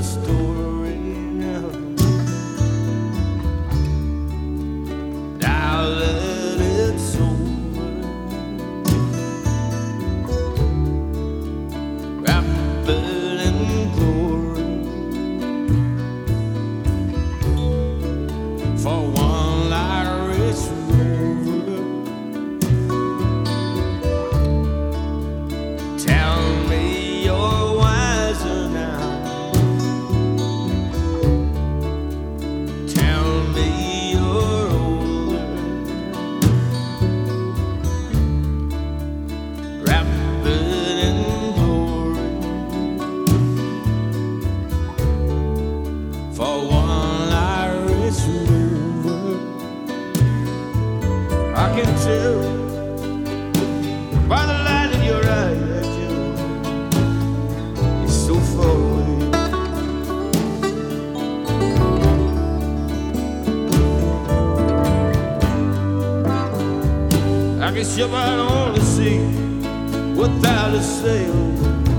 story now. Now that it's over, wrapped in glory for one Irish rover. Tell me you're wiser now. Tell me you're older, wrapped in glory for one Irish rover. I can tell by the light in your eye that you're so far away. I can ship out on the sea without a sail.